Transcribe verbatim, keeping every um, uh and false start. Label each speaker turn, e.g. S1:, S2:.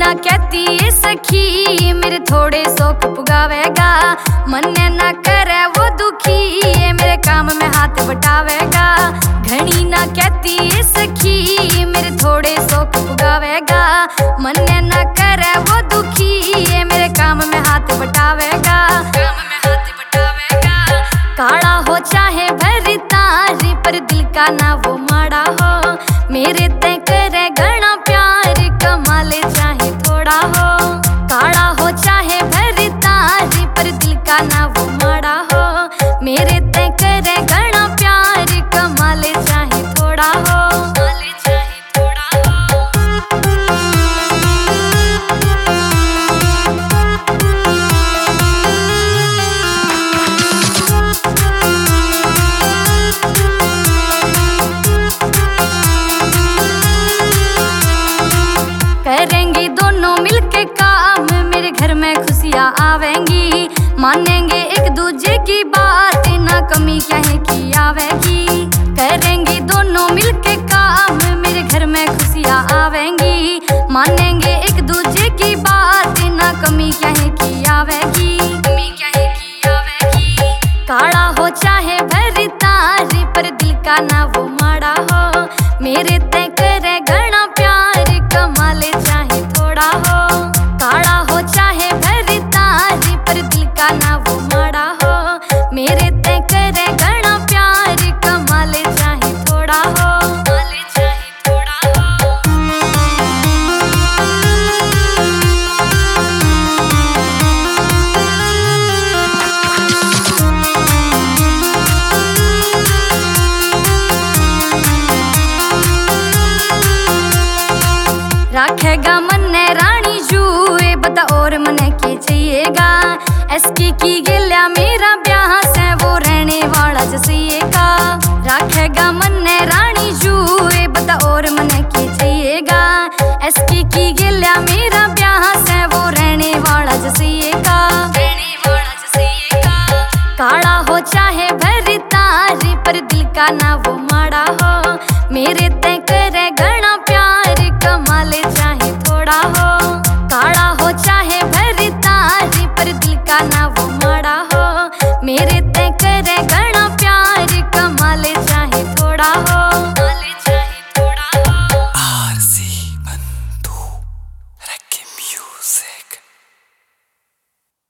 S1: ना कहती ये सखी मेरे थोड़े शौक पुगावेगा। मन्ने ना करे वो दुखी ये मेरे काम में हाथ बटावेगा। घनी ना कहती ये सखी मेरे थोड़े शौक पुगावेगा। मन्ने ना करे वो दुखी ये मेरे काम में हाथ बटावेगा। काम में हाथ बटावेगा। काला हो चाहे भरता रे पर दिल का ना वो माड़ा हो। मेरे ते करे घना प्यार कमाले चाहे थोड़ा हो। काला हो चाहे भरता रे पर दिल का ना वो माड़ा हो। मेरे ते करे घना प्यार कमाले चाहे थोड़ा हो। कमाले चाहे थोड़ा हो। करेंगे दोनों मिलके काम मेरे घर में खुशियाँ आवेंगी। मानेंगे एक दूजे की बात ना कमी क्या है की आवेगी। करेंगे दोनों मिलके काम मेरे घर में खुशियाँ आवेंगी। मानेंगे एक दूजे की बात ना कमी क्या है की आवेगी। कमी क्या है की आवेगी। काला हो चाहे भरता रे पर दिल का ना वो माड़ा हो। मेरे ते करे घना प्यार कमाले चाहे थोड़ा हो। काला हो चाहे भरता रे पर दिल का ना वो माड़ा हो। मेरे ते करे घना प्यार कमाले चाहे थोड़ा हो। कमाले चाहे थोड़ा हो। रखेगा मन्ने रानी जुए बता और मने के चाहिएगा। एसके की गिल्या मेरा ब्याह से वो रहने वाला जसिएगा। रखेगा मन्ने रानी जुए बता और मने के चाहिएगा। एसके की गिल्या मेरा ब्याह से वो रहने वाला जसिएगा। रहने वाला जसिएगा। काला हो चाहे भरता रे पर दिल का ना वो माड़ा हो। मेरे ते करे घना प्यार कमाले चाहे थोड़ा हो। काला हो चाहे भरता रे पर दिल का ना वो माड़ा हो। मेरे ते करे घना प्यार कमाले चाहे थोड़ा हो।